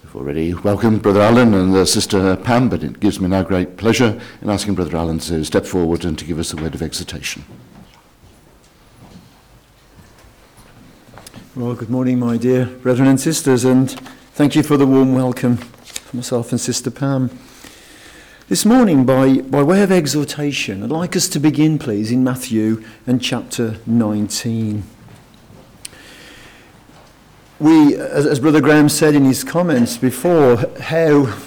I've already welcomed Brother Alan and Sister Pam, but it gives me now great pleasure in asking Brother Alan to step forward and to give us a word of exhortation. Well, good morning, my dear brethren and sisters, and thank you for the warm welcome for myself and Sister Pam. This morning, by way of exhortation, I'd like us to begin, please, in Matthew and chapter 19. We, as Brother Graham said in his comments before, how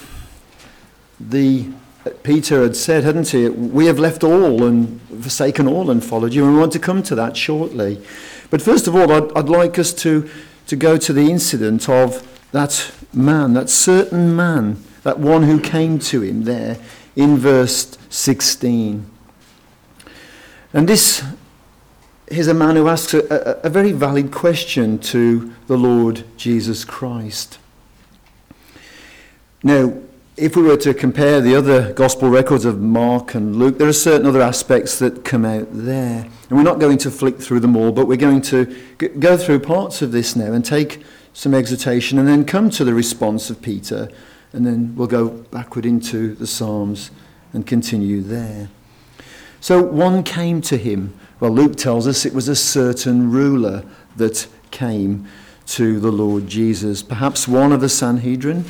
Peter had said, hadn't he, we have left all and forsaken all and followed you, and we want to come to that shortly. But first of all, I'd like us to go to the incident of that man, that certain man, that one who came to him there in verse 16. And this is a man who asks a very valid question to the Lord Jesus Christ. Now, if we were to compare the other gospel records of Mark and Luke, there are certain other aspects that come out there. And we're not going to flick through them all, but we're going to go through parts of this now and take some exhortation and then come to the response of Peter, and then we'll go backward into the Psalms and continue there. So one came to him. Well, Luke tells us it was a certain ruler that came to the Lord Jesus, perhaps one of the Sanhedrin.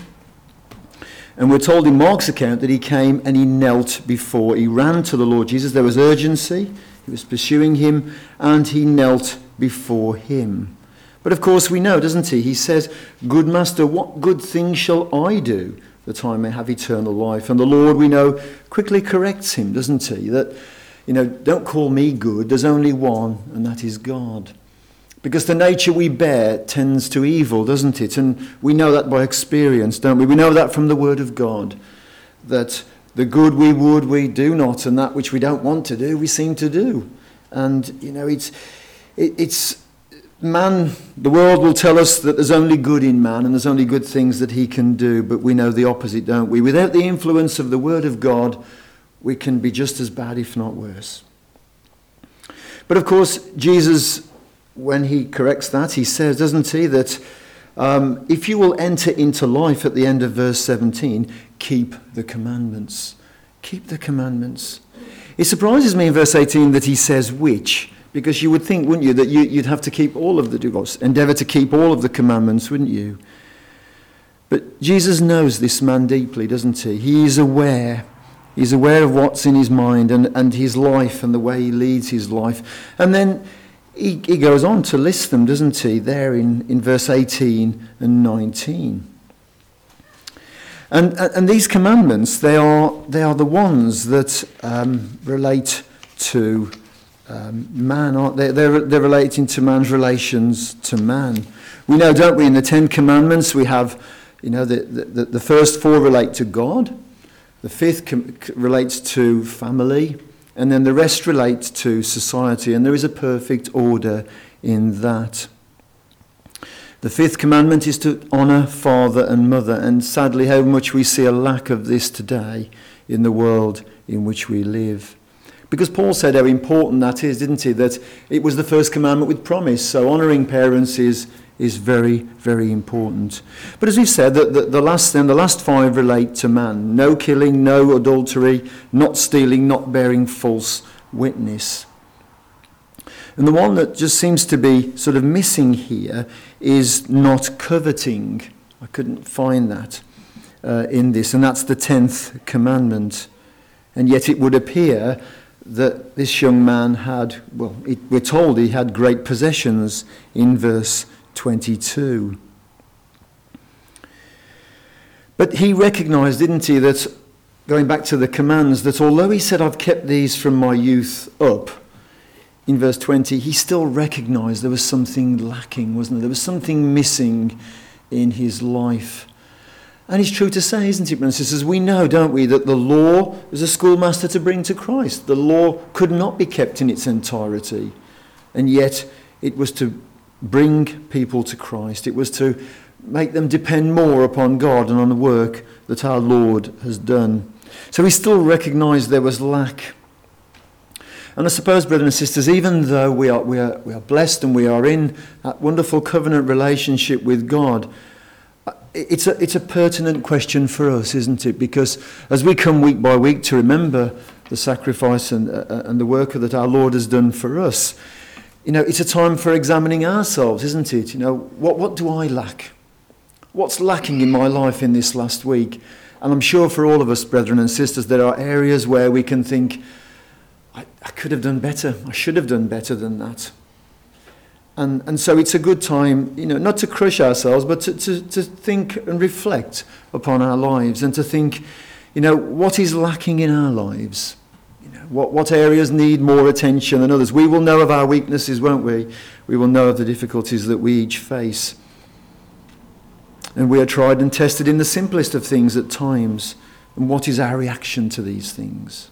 And we're told in Mark's account that he came and he knelt before, he ran to the Lord Jesus. There was urgency, he was pursuing him, and he knelt before him. But of course we know, doesn't he? He says, "Good master, what good thing shall I do that I may have eternal life?" And the Lord, we know, quickly corrects him, doesn't he? That, don't call me good, there's only one, and that is God. Because the nature we bear tends to evil, doesn't it? And we know that by experience, don't we? We know that from the Word of God, that the good we would, we do not, and that which we don't want to do, we seem to do. And, it's man, the world will tell us that there's only good in man and there's only good things that he can do, but we know the opposite, don't we? Without the influence of the Word of God, we can be just as bad, if not worse. But of course, Jesus, when he corrects that, he says, doesn't he, that if you will enter into life at the end of verse 17, keep the commandments. Keep the commandments. It surprises me in verse 18 that he says which, because you would think, wouldn't you, that you'd have to keep all of endeavour to keep all of the commandments, wouldn't you? But Jesus knows this man deeply, doesn't he? He is aware. He's aware of what's in his mind and his life and the way he leads his life. And then he goes on to list them, doesn't he, there in verse 18 and 19. And these commandments, they are the ones that relate to man, aren't they? They're relating to man's relations to man. We know, don't we, in the Ten Commandments we have, the first four relate to God. The fifth relates to family, and then the rest relate to society, and there is a perfect order in that. The fifth commandment is to honour father and mother, and sadly how much we see a lack of this today in the world in which we live. Because Paul said how important that is, didn't he? That it was the first commandment with promise, so honouring parents is very, very important. But as we've said, the last five relate to man. No killing, no adultery, not stealing, not bearing false witness. And the one that just seems to be sort of missing here is not coveting. I couldn't find that in this, and that's the 10th commandment. And yet it would appear that this young man we're told he had great possessions in verse 22. But he recognised, didn't he, that, going back to the commands, that although he said, I've kept these from my youth up, in verse 20, he still recognised there was something lacking, wasn't there? There was something missing in his life. And it's true to say, isn't it, brothers and sisters? We know, don't we, that the law was a schoolmaster to bring to Christ. The law could not be kept in its entirety. And yet it was to bring people to Christ. It was to make them depend more upon God and on the work that our Lord has done. So he still recognised there was lack. And I suppose, brothers and sisters, even though we are blessed and we are in that wonderful covenant relationship with God, It's a pertinent question for us, isn't it? Because as we come week by week to remember the sacrifice and the work that our Lord has done for us, it's a time for examining ourselves, isn't it? What do I lack? What's lacking in my life in this last week? And I'm sure for all of us, brethren and sisters, there are areas where we can think, I could have done better. I should have done better than that. And so it's a good time, not to crush ourselves, but to think and reflect upon our lives and to think, what is lacking in our lives? What areas need more attention than others? We will know of our weaknesses, won't we? We will know of the difficulties that we each face. And we are tried and tested in the simplest of things at times. And what is our reaction to these things?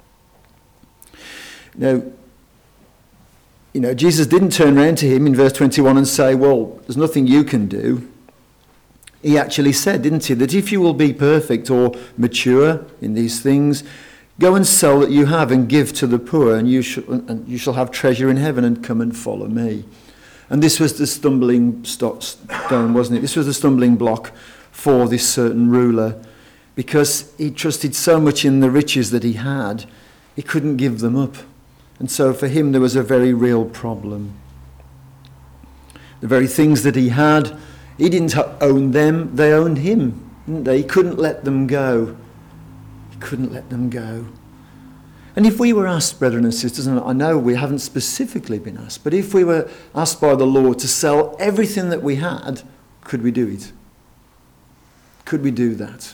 Jesus didn't turn around to him in verse 21 and say, well, there's nothing you can do. He actually said, didn't he, that if you will be perfect or mature in these things, go and sell that you have and give to the poor, and you shall have treasure in heaven, and come and follow me. And this was the stumbling stone, wasn't it? This was the stumbling block for this certain ruler, because he trusted so much in the riches that he had, he couldn't give them up. And so for him there was a very real problem. The very things that he had, he didn't own them, they owned him, didn't they? He couldn't let them go. He couldn't let them go. And if we were asked, brethren and sisters, and I know we haven't specifically been asked, but if we were asked by the Lord to sell everything that we had, could we do it? Could we do that?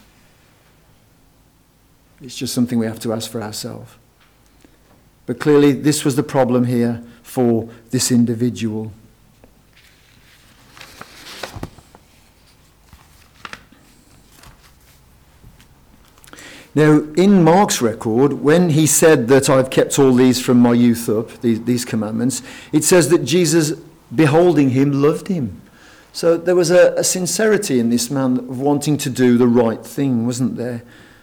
It's just something we have to ask for ourselves. But clearly this was the problem here for this individual. Now, in Mark's record, when he said that I've kept all these from my youth up, these commandments, it says that Jesus, beholding him, loved him. So there was a sincerity in this man of wanting to do the right thing, wasn't there?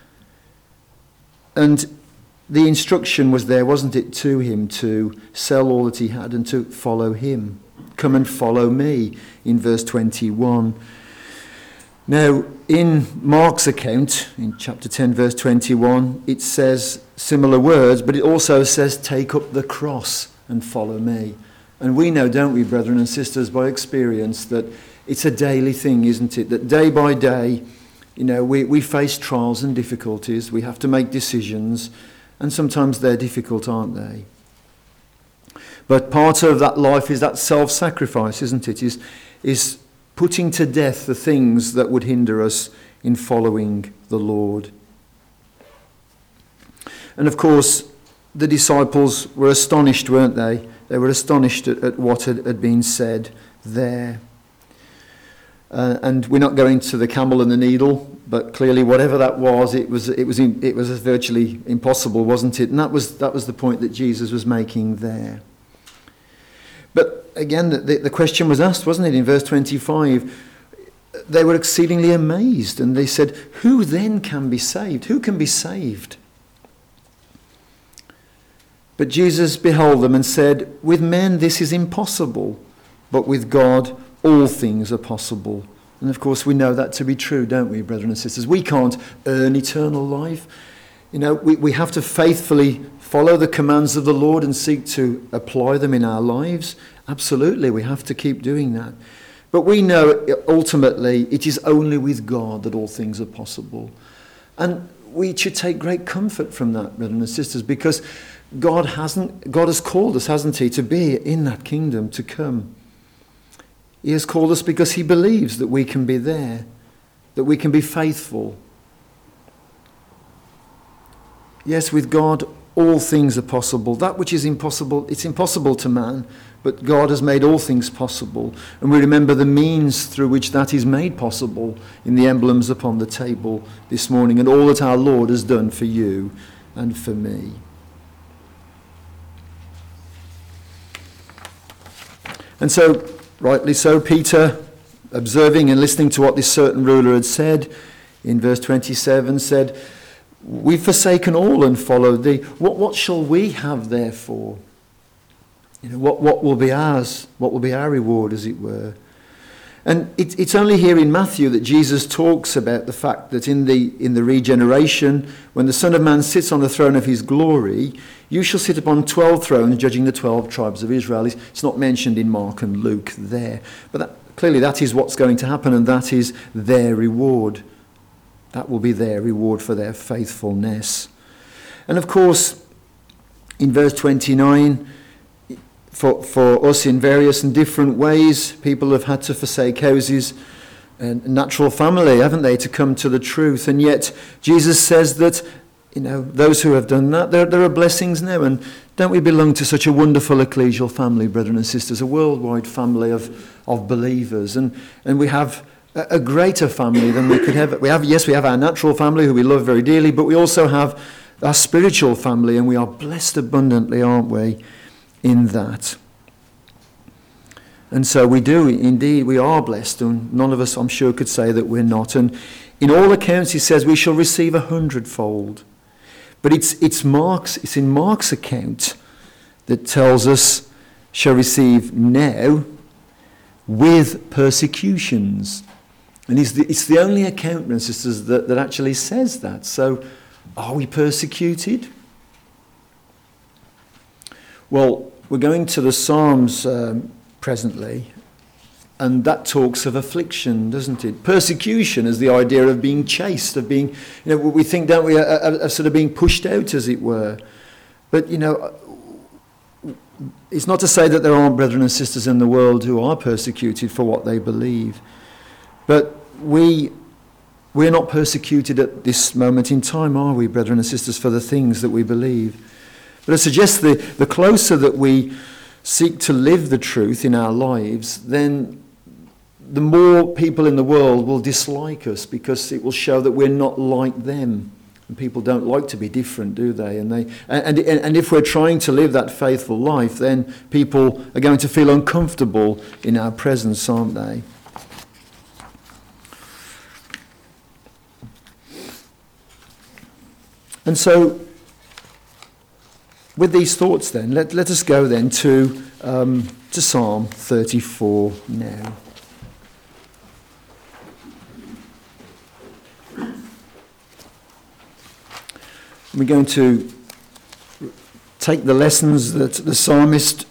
And the instruction was there, wasn't it, to him to sell all that he had and to follow him. Come and follow me, in verse 21. Now, in Mark's account, in chapter 10, verse 21, it says similar words, but it also says, take up the cross and follow me. And we know, don't we, brethren and sisters, by experience, that it's a daily thing, isn't it? That day by day, we face trials and difficulties. We have to make decisions, and sometimes they're difficult, aren't they? But part of that life is that self-sacrifice, isn't it? Is putting to death the things that would hinder us in following the Lord. And of course, the disciples were astonished, weren't they? They were astonished at what had been said there. And we're not going to the camel and the needle, but clearly whatever that was, it was virtually impossible, wasn't it? And that was the point that Jesus was making there. But again, the question was asked, wasn't it, in verse 25? They were exceedingly amazed, and they said, who then can be saved? Who can be saved? But Jesus beheld them and said, with men this is impossible, but with God all things are possible. And of course we know that to be true, don't we, brethren and sisters? We can't earn eternal life. We have to faithfully follow the commands of the Lord and seek to apply them in our lives. Absolutely, we have to keep doing that. But we know ultimately it is only with God that all things are possible. And we should take great comfort from that, brethren and sisters, because God has called us, hasn't he, to be in that kingdom to come. He has called us because he believes that we can be there, that we can be faithful. Yes, with God, all things are possible. That which is impossible, it's impossible to man, but God has made all things possible. And we remember the means through which that is made possible in the emblems upon the table this morning, and all that our Lord has done for you and for me. And so, rightly so, Peter, observing and listening to what this certain ruler had said, in verse 27 said, we've forsaken all and followed thee. What shall we have therefore? What will be ours? What will be our reward, as it were? And it's only here in Matthew that Jesus talks about the fact that in the regeneration, when the Son of Man sits on the throne of his glory, you shall sit upon 12 thrones judging the 12 tribes of Israel. It's not mentioned in Mark and Luke there. But clearly that is what's going to happen, and that is their reward. That will be their reward for their faithfulness. And of course, in verse 29, for us in various and different ways, people have had to forsake houses and natural family, haven't they, to come to the truth. And yet Jesus says that, those who have done that, there are blessings now. And don't we belong to such a wonderful ecclesial family, brethren and sisters, a worldwide family of believers. And we have a greater family than we could have. We have our natural family who we love very dearly, but we also have our spiritual family, and we are blessed abundantly, aren't we, in that. And so we do, indeed, we are blessed, and none of us, I'm sure, could say that we're not. And in all accounts, he says we shall receive 100-fold. But it's in Mark's account that tells us shall receive now with persecutions. And it's the only account, brothers and sisters, that actually says that. So, are we persecuted? Well, we're going to the Psalms presently, and that talks of affliction, doesn't it? Persecution is the idea of being chased, of being, we think, don't we, of sort of being pushed out, as it were. But, it's not to say that there aren't brethren and sisters in the world who are persecuted for what they believe. But we're not persecuted at this moment in time, are we, brethren and sisters, for the things that we believe? But I suggest the closer that we seek to live the truth in our lives, then the more people in the world will dislike us, because it will show that we're not like them. And people don't like to be different, do they? And if we're trying to live that faithful life, then people are going to feel uncomfortable in our presence, aren't they? And so, with these thoughts then, let us go then to Psalm 34 now. We're going to take the lessons that the psalmist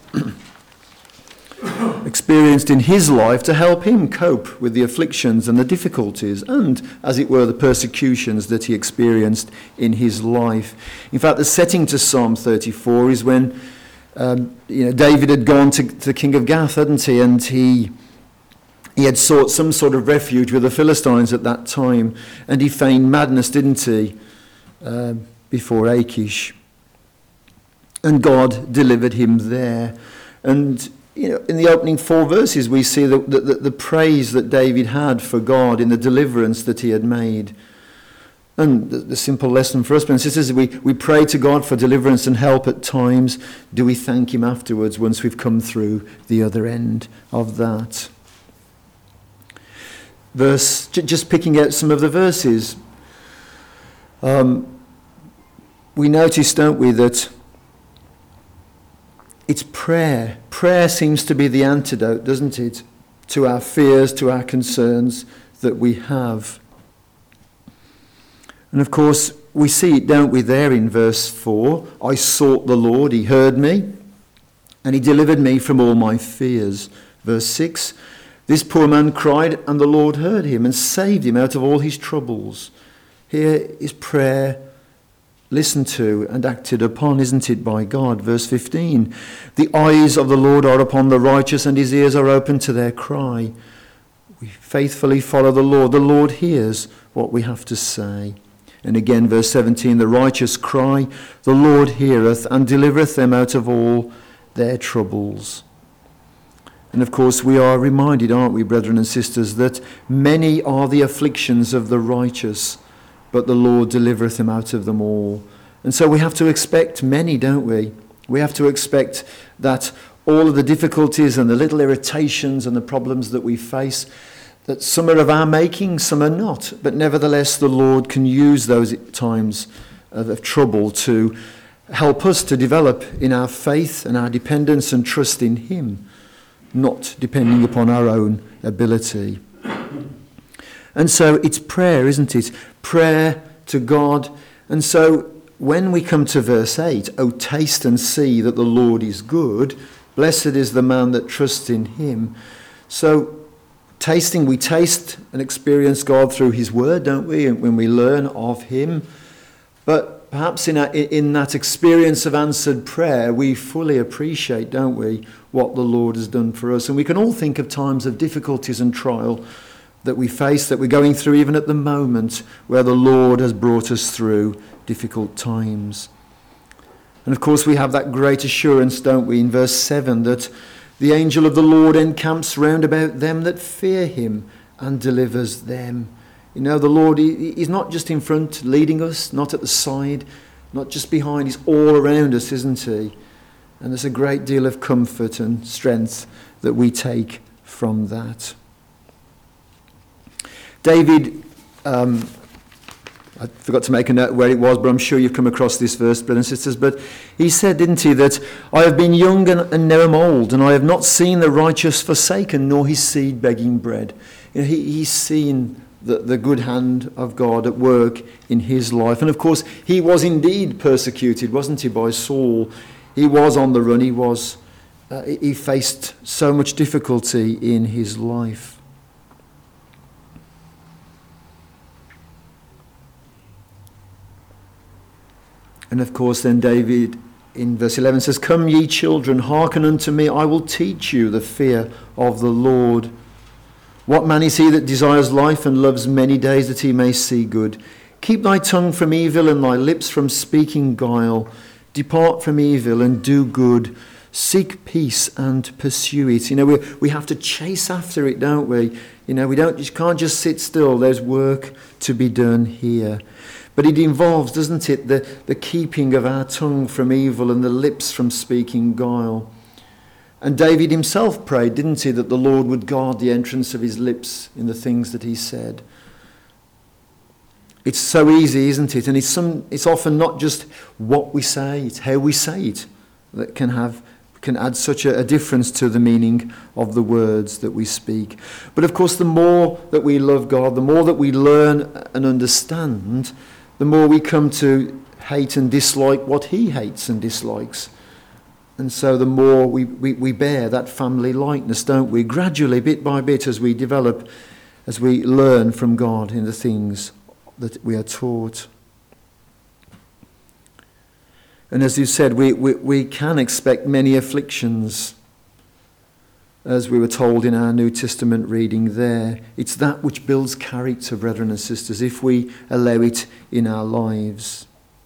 experienced in his life to help him cope with the afflictions and the difficulties and, as it were, the persecutions that he experienced in his life. In fact, the setting to Psalm 34 is when David had gone to the king of Gath, hadn't he? And he had sought some sort of refuge with the Philistines at that time, and he feigned madness, didn't he, before Achish. And God delivered him there. And in the opening 4 verses, we see the praise that David had for God in the deliverance that he had made. And the simple lesson for us, brothers and sisters, we pray to God for deliverance and help at times. Do we thank him afterwards once we've come through the other end of that? Just picking out some of the verses. We notice, don't we, that it's prayer. Prayer seems to be the antidote, doesn't it, to our fears, to our concerns that we have. And of course, we see it, don't we, there in verse 4. I sought the Lord, he heard me, and he delivered me from all my fears. Verse 6, this poor man cried, and the Lord heard him and saved him out of all his troubles. Here is prayer listened to and acted upon, isn't it, by God? Verse 15, the eyes of the Lord are upon the righteous, and his ears are open to their cry. We faithfully follow the Lord. The Lord hears what we have to say. And again, verse 17, the righteous cry, the Lord heareth, and delivereth them out of all their troubles. And of course, we are reminded, aren't we, brethren and sisters, that many are the afflictions of the righteous, but the Lord delivereth them out of them all. And so we have to expect many, don't we? We have to expect that all of the difficulties and the little irritations and the problems that we face, that some are of our making, some are not. But nevertheless, the Lord can use those times of trouble to help us to develop in our faith and our dependence and trust in him. not depending upon our own ability. And so it's prayer, isn't it? Prayer to God. And so when we come to verse 8, "O taste and see that the Lord is good, blessed is the man that trusts in him." So tasting, we taste and experience God through his word, don't we? And when we learn of him. But perhaps in that experience of answered prayer, we fully appreciate, don't we, what the Lord has done for us. And we can all think of times of difficulties and trial that we face, that we're going through even at the moment, where the Lord has brought us through difficult times. And of course we have that great assurance, don't we, in verse 7, that the angel of the Lord encamps round about them that fear him and delivers them. You know, the Lord, he's not just in front leading us, not at the side, not just behind, he's all around us, isn't he? And there's a great deal of comfort and strength that we take from that. David, I forgot to make a note where it was, but I'm sure you've come across this verse, brothers and sisters. But he said, didn't he, that I have been young and now am old, and I have not seen the righteous forsaken, nor his seed begging bread. You know, he's seen the good hand of God at work in his life. And of course, he was indeed persecuted, wasn't he, by Saul. He was on the run. He faced so much difficulty in his life. And of course then David in verse 11 says, "Come ye children, hearken unto me, I will teach you the fear of the Lord. What man is he that desires life and loves many days that he may see good? Keep thy tongue from evil and thy lips from speaking guile. Depart from evil and do good. Seek peace and pursue it." You know, we have to chase after it, don't we? You know, you can't just sit still. There's work to be done here. But it involves, doesn't it, the keeping of our tongue from evil and the lips from speaking guile. And David himself prayed, didn't he, that the Lord would guard the entrance of his lips in the things that he said. It's so easy, isn't it? And it's often not just what we say, it's how we say it that can add such a difference to the meaning of the words that we speak. But of course, the more that we love God, the more that we learn and understand, the more we come to hate and dislike what he hates and dislikes. And so the more we bear that family likeness, don't we? Gradually, bit by bit, as we develop, as we learn from God in the things that we are taught. And as you said, we can expect many afflictions, as we were told in our New Testament reading there. It's that which builds character, brethren and sisters, if we allow it in our lives.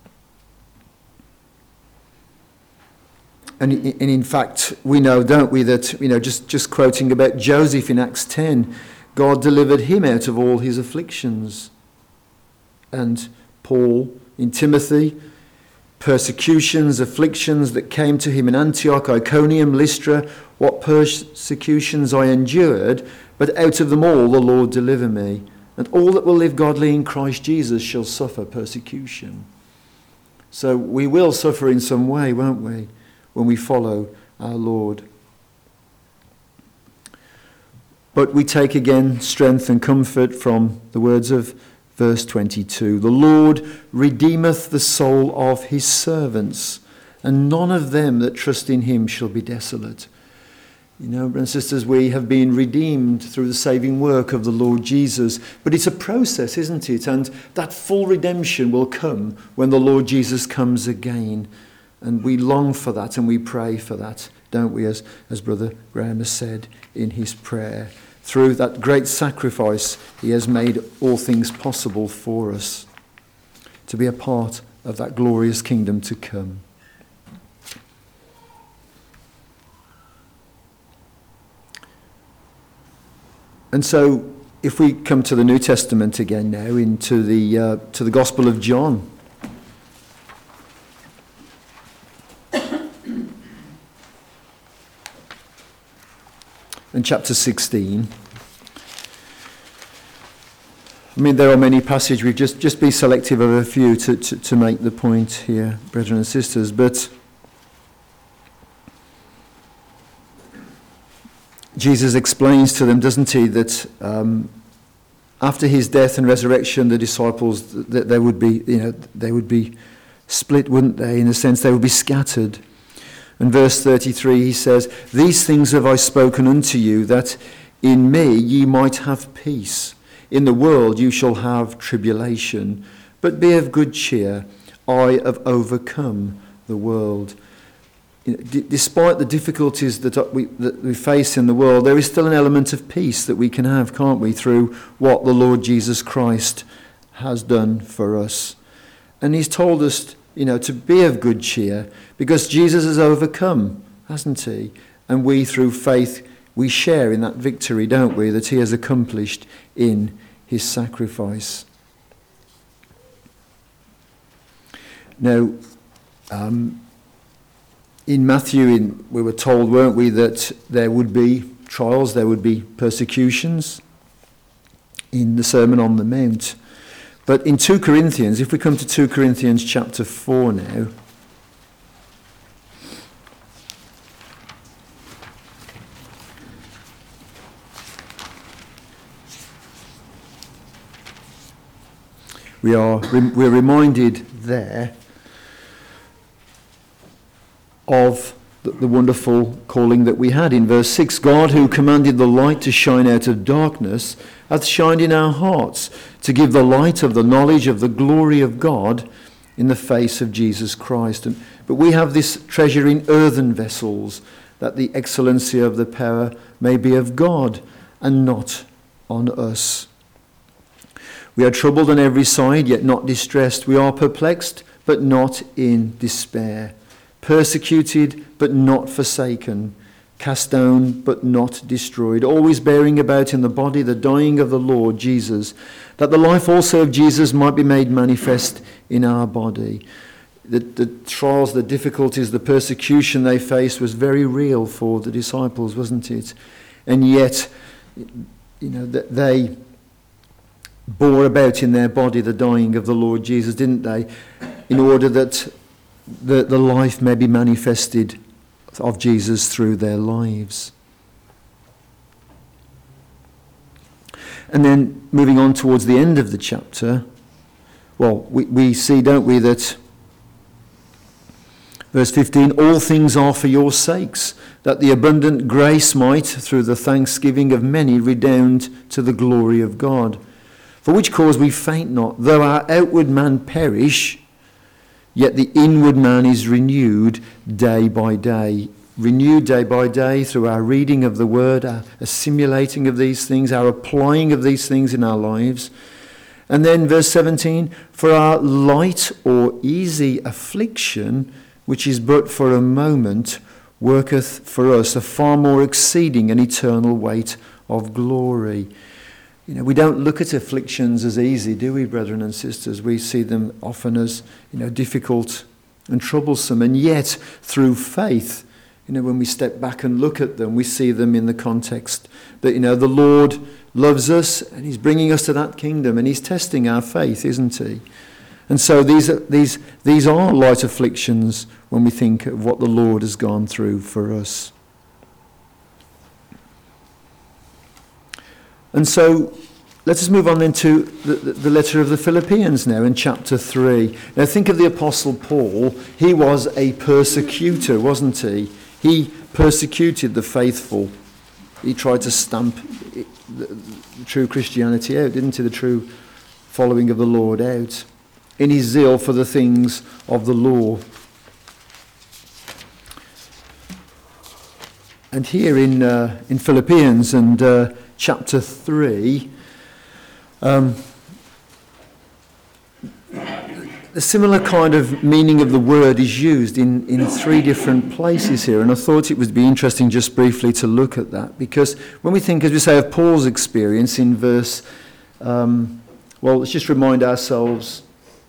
And in fact, we know, don't we, that, you know, just quoting about Joseph in Acts 10, God delivered him out of all his afflictions. And Paul in Timothy, persecutions, afflictions that came to him in Antioch, Iconium, Lystra, what persecutions I endured, but out of them all the Lord deliver me. And all that will live godly in Christ Jesus shall suffer persecution. So we will suffer in some way, won't we, when we follow our Lord. But we take again strength and comfort from the words of verse 22. "The Lord redeemeth the soul of his servants, and none of them that trust in him shall be desolate." You know, brothers and sisters, we have been redeemed through the saving work of the Lord Jesus. But it's a process, isn't it? And that full redemption will come when the Lord Jesus comes again. And we long for that and we pray for that, don't we, as Brother Graham has said in his prayer. Through that great sacrifice, he has made all things possible for us to be a part of that glorious kingdom to come. And so, if we come to the New Testament again now, into the Gospel of John. In chapter 16. I mean, there are many passages. We've just be selective of a few to make the point here, brethren and sisters. But Jesus explains to them, doesn't he, that after his death and resurrection, the disciples, that they would be split, wouldn't they? In a sense, they would be scattered. In verse 33, he says, "These things have I spoken unto you, that in me ye might have peace. In the world you shall have tribulation, but be of good cheer. I have overcome the world." Despite the difficulties that we face in the world, there is still an element of peace that we can have, can't we, through what the Lord Jesus Christ has done for us. And he's told us, to be of good cheer, because Jesus has overcome, hasn't he? And we, through faith, we share in that victory, don't we, that he has accomplished in his sacrifice. Now, in Matthew, we were told, weren't we, that there would be trials, there would be persecutions in the Sermon on the Mount. But in 2 Corinthians, if we come to 2 Corinthians chapter 4 now, we're reminded there of the wonderful calling that we had. In verse 6, "God, who commanded the light to shine out of darkness, hath shined in our hearts to give the light of the knowledge of the glory of God in the face of Jesus Christ." But we have this treasure in earthen vessels, that the excellency of the power may be of God and not on us. "We are troubled on every side, yet not distressed. We are perplexed, but not in despair. Persecuted, but not forsaken. Cast down, but not destroyed. Always bearing about in the body the dying of the Lord Jesus, that the life also of Jesus might be made manifest in our body." The trials, the difficulties, the persecution they faced was very real for the disciples, wasn't it? And yet, they bore about in their body the dying of the Lord Jesus, didn't they? In order that the life may be manifested of Jesus through their lives. And then moving on towards the end of the chapter, we see, don't we, that verse 15, "All things are for your sakes, that the abundant grace might, through the thanksgiving of many, redound to the glory of God. For which cause we faint not, though our outward man perish, yet the inward man is renewed day by day." Renewed day by day through our reading of the word, our assimilating of these things, our applying of these things in our lives. And then verse 17, "For our light or easy affliction, which is but for a moment, worketh for us a far more exceeding and eternal weight of glory." We don't look at afflictions as easy, do we, brethren and sisters? We see them often as, difficult and troublesome. And yet, through faith, when we step back and look at them, we see them in the context that, the Lord loves us and he's bringing us to that kingdom and he's testing our faith, isn't he? And so these are light afflictions when we think of what the Lord has gone through for us. And so let us move on into the letter of the Philippians now in chapter 3. Now think of the Apostle Paul. He was a persecutor, wasn't he? He persecuted the faithful. He tried to stamp the true Christianity out, didn't he? The true following of the Lord out, in his zeal for the things of the law. And here in Philippians and chapter 3, a similar kind of meaning of the word is used in 3 different places here. And I thought it would be interesting just briefly to look at that. Because when we think, as we say, of Paul's experience in verse, let's just remind ourselves.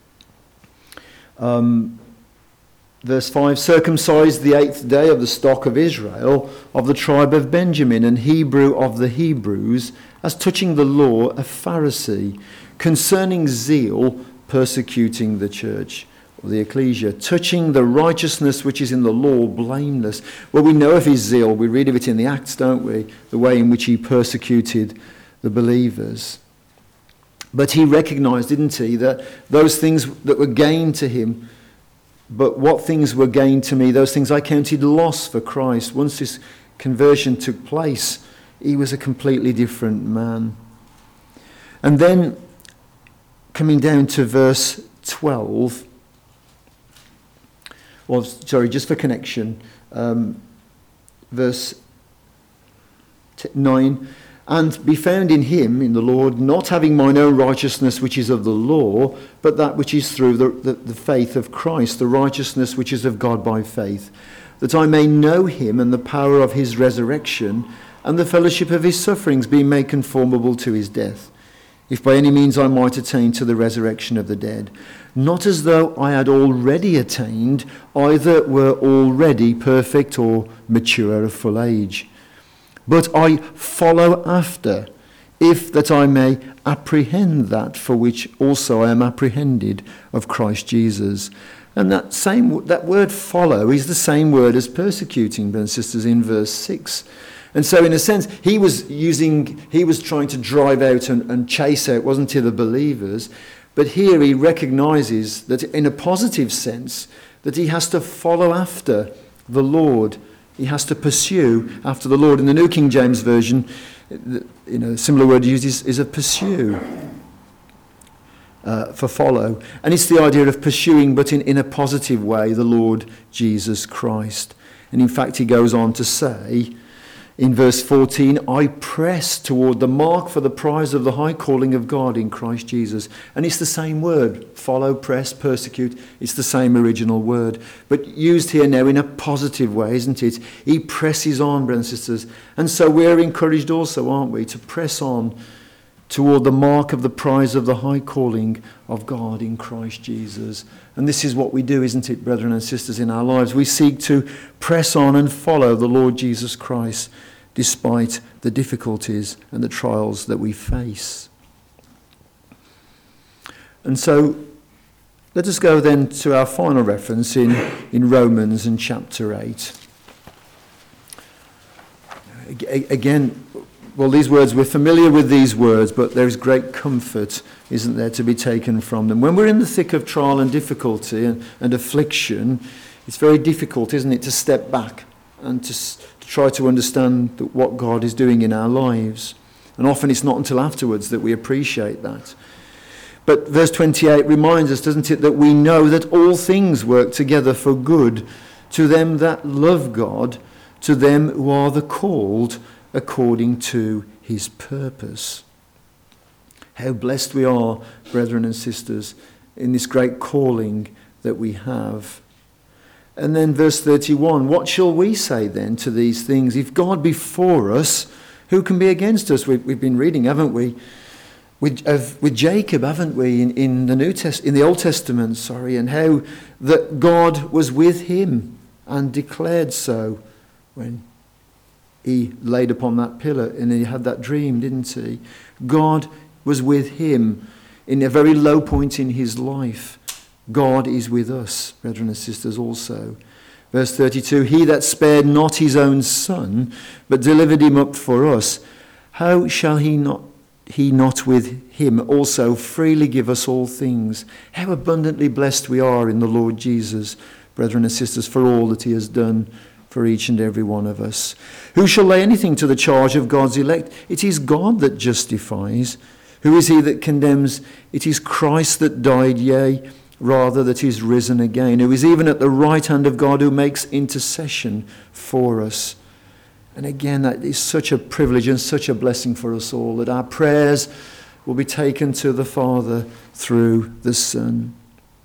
Verse 5, "Circumcised the 8th day of the stock of Israel, of the tribe of Benjamin, and Hebrew of the Hebrews, as touching the law, a Pharisee, concerning zeal, persecuting the church." or the ecclesia, touching the righteousness which is in the law, blameless. Well, we know of his zeal. We read of it in the Acts, don't we? The way in which he persecuted the believers. But he recognized, didn't he, that those things that were gained to him, but what things were gained to me, those things I counted loss for Christ. Once this conversion took place, he was a completely different man. And then, coming down to verse 12, just for connection, verse 9, and be found in him, in the Lord, not having mine own righteousness which is of the law, but that which is through the faith of Christ, the righteousness which is of God by faith, that I may know him and the power of his resurrection, and the fellowship of his sufferings, being made conformable to his death, if by any means I might attain to the resurrection of the dead. Not as though I had already attained, either were already perfect or mature of full age. But I follow after, if that I may apprehend that for which also I am apprehended of Christ Jesus. And that word follow is the same word as persecuting, brothers and sisters, in verse 6. And so in a sense, he was trying to drive out and chase out, wasn't he, the believers? But here he recognizes that in a positive sense, that he has to follow after the Lord. He has to pursue after the Lord. In the New King James Version, a similar word used is a pursue for follow. And it's the idea of pursuing, but in a positive way, the Lord Jesus Christ. And in fact, he goes on to say, in verse 14, I press toward the mark for the prize of the high calling of God in Christ Jesus. And it's the same word, follow, press, persecute. It's the same original word, but used here now in a positive way, isn't it? He presses on, brothers and sisters. And so we're encouraged also, aren't we, to press on toward the mark of the prize of the high calling of God in Christ Jesus. And this is what we do, isn't it, brethren and sisters, in our lives? We seek to press on and follow the Lord Jesus Christ despite the difficulties and the trials that we face. And so let us go then to our final reference in Romans and chapter 8. Again, well, these words, we're familiar with these words, but there is great comfort, isn't there, to be taken from them. When we're in the thick of trial and difficulty and affliction, it's very difficult, isn't it, to step back and to try to understand what God is doing in our lives. And often it's not until afterwards that we appreciate that. But verse 28 reminds us, doesn't it, that we know that all things work together for good to them that love God, to them who are the called according to his purpose. How blessed we are, brethren and sisters, in this great calling that we have. And then verse 31, what shall we say then to these things? If God be for us, who can be against us? We've been reading, haven't we, with Jacob, haven't we, in the Old Testament, and how that God was with him and declared so when he laid upon that pillar and he had that dream, didn't he? God was with him in a very low point in his life. God is with us, brethren and sisters, also. Verse 32, he that spared not his own son, but delivered him up for us, how shall he not with him also freely give us all things? How abundantly blessed we are in the Lord Jesus, brethren and sisters, for all that he has done for each and every one of us. Who shall lay anything to the charge of God's elect? It is God that justifies. Who is he that condemns? It is Christ that died, yea, rather that is risen again, who is even at the right hand of God, who makes intercession for us. And again, that is such a privilege and such a blessing for us all, that our prayers will be taken to the Father through the Son.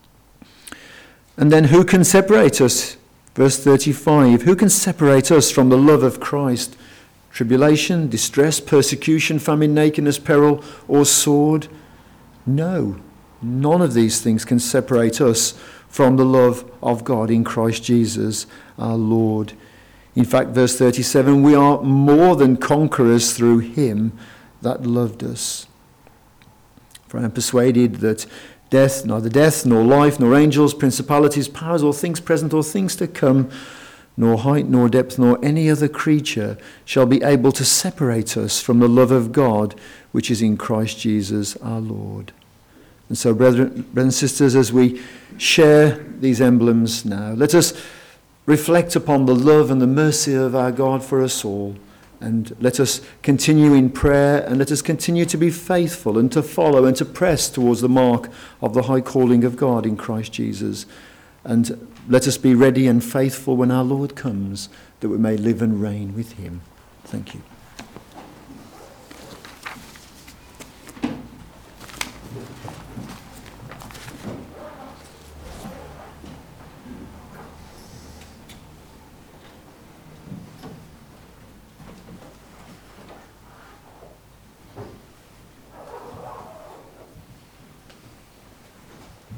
And then who can separate us? Verse 35, who can separate us from the love of Christ? Tribulation, distress, persecution, famine, nakedness, peril, or sword? No, none of these things can separate us from the love of God in Christ Jesus our Lord. In fact, verse 37, we are more than conquerors through him that loved us. For I am persuaded that neither death, nor life, nor angels, principalities, powers, or things present, or things to come, nor height, nor depth, nor any other creature shall be able to separate us from the love of God, which is in Christ Jesus our Lord. And so, brethren and sisters, as we share these emblems now, let us reflect upon the love and the mercy of our God for us all. And let us continue in prayer, and let us continue to be faithful and to follow and to press towards the mark of the high calling of God in Christ Jesus. And let us be ready and faithful when our Lord comes, that we may live and reign with him. Thank you.